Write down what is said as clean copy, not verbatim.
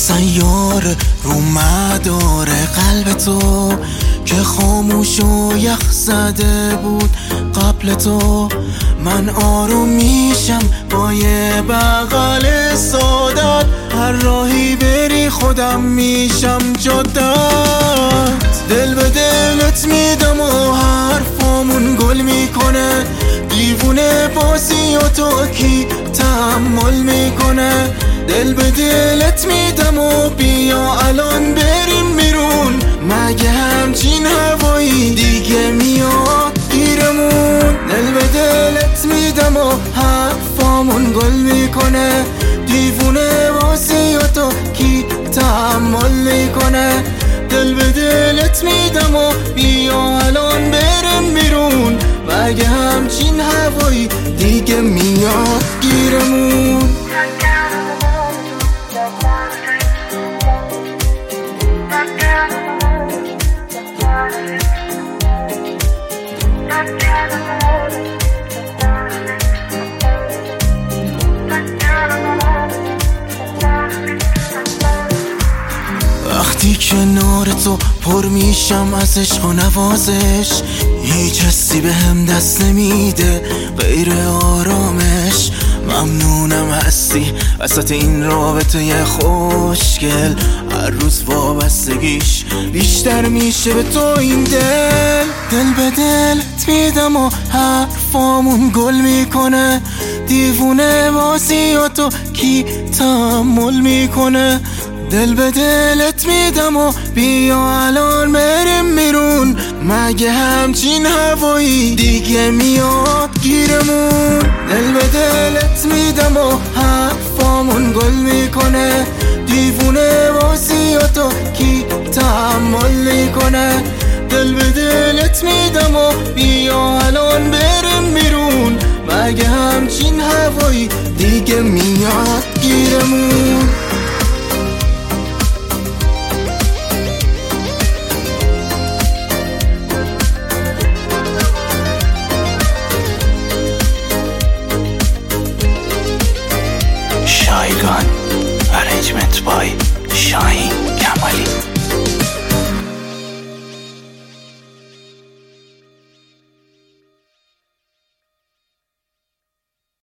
سیاره رو مدار قلب تو که خاموش و یخ زده بود قبل تو. من آروم میشم با یه بغل سادت، هر راهی بری خودم میشم جادت. دل به دلت میدم و حرفامون گل میکنه، دیوونه بازی و تو کی تحمل میکنه. دل به دلت میدم و بیا الان بریم بیرون، مگه همچین هوایی دیگه میاد گیرمون. دل به دلت میدم و حرفامون گل میکنه، دیوونه بازی و تو کی تحمل میکنه. دل به دلت میدم و بیا الان بریم بیرون، مگه همچین هوایی دیگه میاد گیرمون. وقتی کنار تو پر میشم از عشق و نوازش، هیچ حسی به هم دست نمیده غیر آرامش. ممنونم هستی وسط این رابطه خوشگل، هر روز وابستگیش بیشتر میشه به تو این دل. دل به دلت میدم و حرفامون گل میکنه، دیوونه بازی و تو کی تحمل میکنه. دل به دلت میدم و بیا الان بریم بیرون، مگه همچین هوایی دیگه میاد گیرمون. دل به دلت میدم و حرفامون گل میکنه، دیوونه بازی و تو کی تحمل میکنه. دل به دلت میدم و بیا الان بریم بیرون، مگه همچین هوایی دیگه میاد گیرمون.